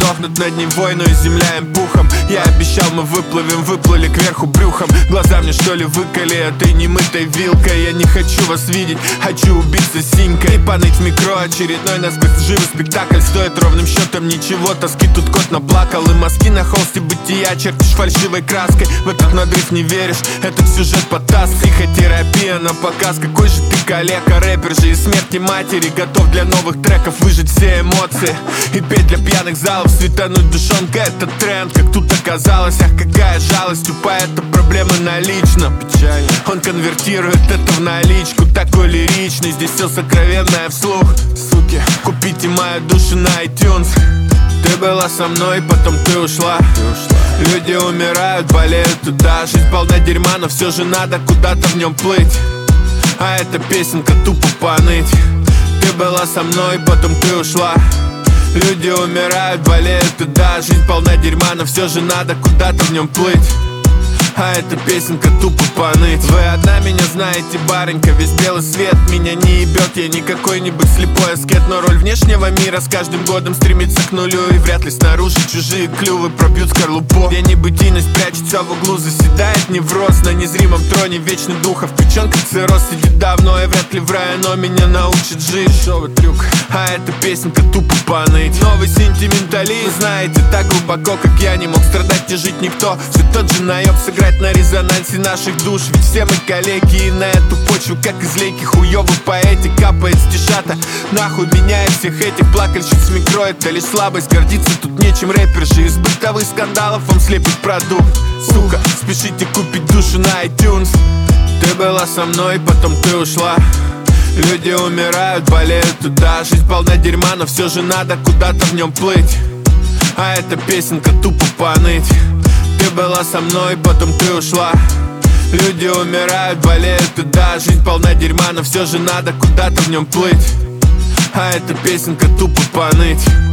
сдохнут над ней войну и земля им пухом. Я обещал, мы выплывем, выплыли кверху брюхом. Глаза мне что ли выколи этой немытой вилкой. Я не хочу вас видеть, хочу убиться синькой. И поныть в микро, очередной насквозь живый спектакль. Стоит ровным счетом ничего, тоски тут кот наплакал. И мазки на холсте бытия чертишь фальшивой краской. В этот надрыв не веришь, этот сюжет потаск. Психотерапия на показ, какой же ты калека. Рэпер же из смерти матери готов для новых треков выжить все эмоции и петь для пьяных залов. Светануть душонка — это тренд, как тут оказалось. Ах, какая жалость, у поэта проблемы налично. Печально. Он конвертирует это в наличку. Такой лиричный, здесь все сокровенное вслух. Суки, купите мою душу на iTunes. Ты была со мной, потом ты ушла. Люди умирают, болеют туда. Жизнь полна дерьма, но все же надо куда-то в нем плыть. А эта песенка тупо поныть. Ты была со мной, потом ты ушла. Люди умирают, болеют туда. Жизнь полна дерьма, но все же надо куда-то в нем плыть. А эта песенка тупо поныть. Вы одна меня знаете, барынька. Весь белый свет меня не ебет. Я не какой-нибудь слепой аскет, но роль внешнего мира с каждым годом стремится к нулю. И вряд ли снаружи чужие клювы пробьют скорлупу. Где небытийность прячется в углу, заседает невроз. На незримом троне вечный дух, а в печенках цирроз. Сидит давно и вряд ли в рай, но меня научит жить. Шоу трюк, а эта песенка тупо поныть. Новый сентименталист, знаете, так глубоко, как я, не мог страдать и жить никто. Все тот же наеб сыграть на резонансе наших душ. Ведь все мы коллеги, и на эту почву, как из лейки хуёвый поэтик, капает стишата. Нахуй меня и всех этих плакальщиц микро. Это лишь слабость, гордиться тут нечем. Рэпер же из бытовых скандалов вам слепит продукт. Сука, спешите купить душу на iTunes. Ты была со мной, потом ты ушла. Люди умирают, болеют туда. Жизнь полна дерьма, но все же надо куда-то в нем плыть. А эта песенка тупо поныть. Ты была со мной, потом ты ушла. Люди умирают, болеют туда. Жизнь полна дерьма, но все же надо куда-то в нем плыть. А эта песенка тупо поныть.